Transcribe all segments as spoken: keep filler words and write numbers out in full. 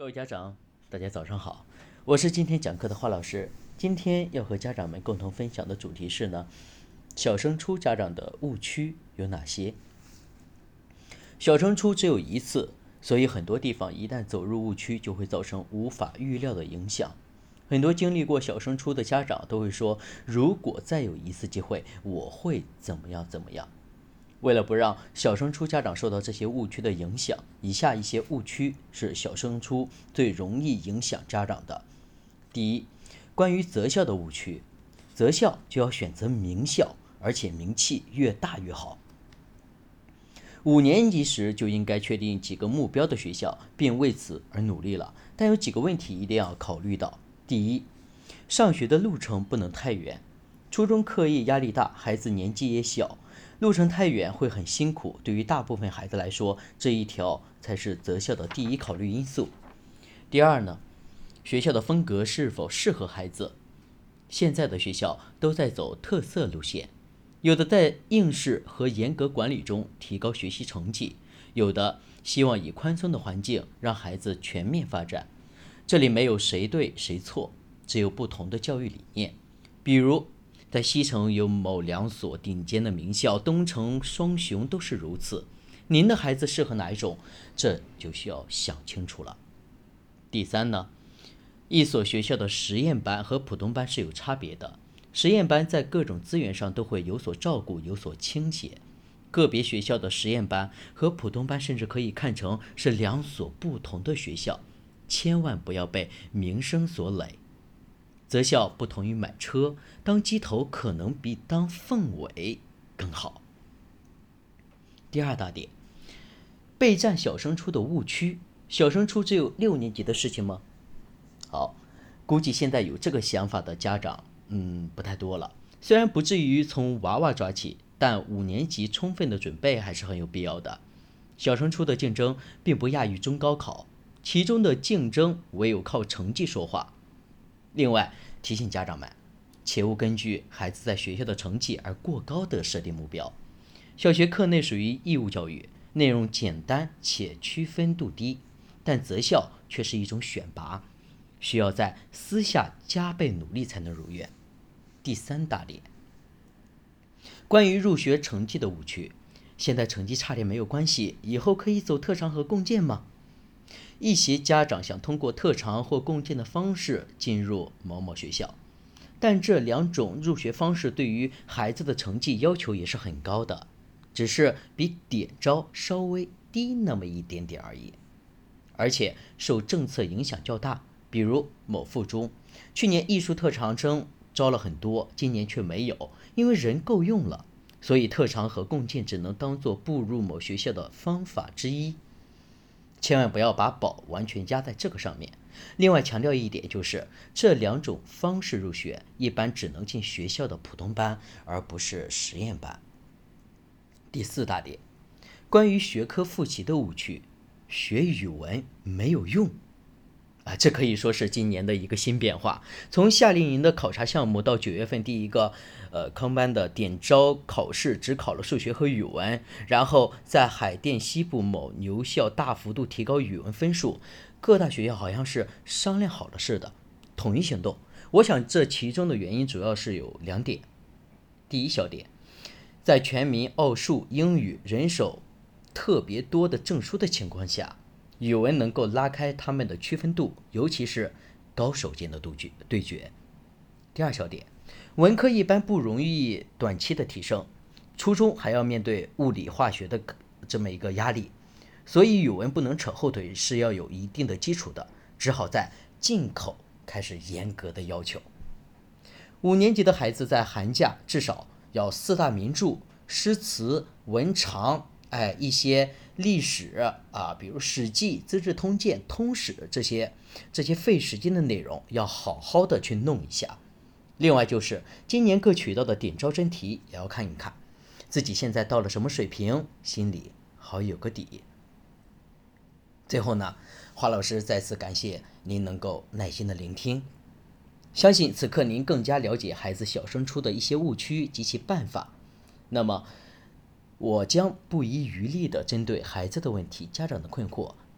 各位家长，大家早上好，我是今天讲课的华老师。今天要和家长们共同分享的主题是呢，小升初家长的误区有哪些？小升初只有一次，所以很多地方一旦走入误区，就会造成无法预料的影响。很多经历过小升初的家长都会说，如果再有一次机会，我会怎么样怎么样。为了不让小升初家长受到这些误区的影响，以下一些误区是小升初最容易影响家长的。第一，关于择校的误区，择校就要选择名校，而且名气越大越好。五年级时就应该确定几个目标的学校，并为此而努力了。但有几个问题一定要考虑到。第一，上学的路程不能太远，初中课业压力大，孩子年纪也小，路程太远会很辛苦，对于大部分孩子来说，这一条才是择校的第一考虑因素。第二呢，学校的风格是否适合孩子？现在的学校都在走特色路线，有的在应试和严格管理中提高学习成绩，有的希望以宽松的环境让孩子全面发展。这里没有谁对谁错，只有不同的教育理念。比如在西城有某两所顶尖的名校，东城、双雄都是如此。您的孩子适合哪一种？这就需要想清楚了。第三呢，一所学校的实验班和普通班是有差别的。实验班在各种资源上都会有所照顾，有所倾斜。个别学校的实验班和普通班甚至可以看成是两所不同的学校，千万不要被名声所累。择校不同于买车，当鸡头可能比当凤尾更好。第二大点，备战小升初的误区。小升初只有六年级的事情吗？好，估计现在有这个想法的家长，嗯，不太多了。虽然不至于从娃娃抓起，但五年级充分的准备还是很有必要的。小升初的竞争并不亚于中高考，其中的竞争唯有靠成绩说话。另外，提醒家长们，切勿根据孩子在学校的成绩而过高的设定目标。小学课内属于义务教育，内容简单且区分度低，但择校却是一种选拔，需要在私下加倍努力才能如愿。第三大点，关于入学成绩的误区，现在成绩差点没有关系，以后可以走特长和共建吗？一些家长想通过特长或共建的方式进入某某学校，但这两种入学方式对于孩子的成绩要求也是很高的，只是比点招稍微低那么一点点而已，而且受政策影响较大。比如某附中去年艺术特长生招了很多，今年却没有，因为人够用了，所以特长和共建只能当做步入某学校的方法之一。千万不要把宝完全压在这个上面。另外强调一点，就是这两种方式入学一般只能进学校的普通班，而不是实验班。第四大点，关于学科复习的误区，学语文没有用啊，这可以说是今年的一个新变化。从夏令营的考察项目到九月份第一个呃康班的点招考试，只考了数学和语文，然后在海淀西部某牛校大幅度提高语文分数，各大学校好像是商量好了似的，统一行动。我想这其中的原因主要是有两点。第一小点，在全民奥数、英语人手特别多的证书的情况下，语文能够拉开他们的区分度，尤其是高手间的对决。第二小点，文科一般不容易短期的提升，初中还要面对物理化学的这么一个压力，所以语文不能扯后腿，是要有一定的基础的，只好在进口开始严格的要求。五年级的孩子在寒假至少要四大名著、诗词、文长，哎，一些历史啊，比如《史记》《资治通鉴》《通史》这些这些费时间的内容，要好好的去弄一下。另外就是今年各渠道的点招真题也要看一看，自己现在到了什么水平，心里好有个底。最后呢，华老师再次感谢您能够耐心的聆听，相信此刻您更加了解孩子小升初的一些误区及其办法。那么我将不遗余力地针对孩子的问题、家长的困惑，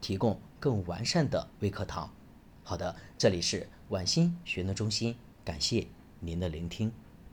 提供更完善的微课堂。好的，这里是晚星学能中心，感谢您的聆听。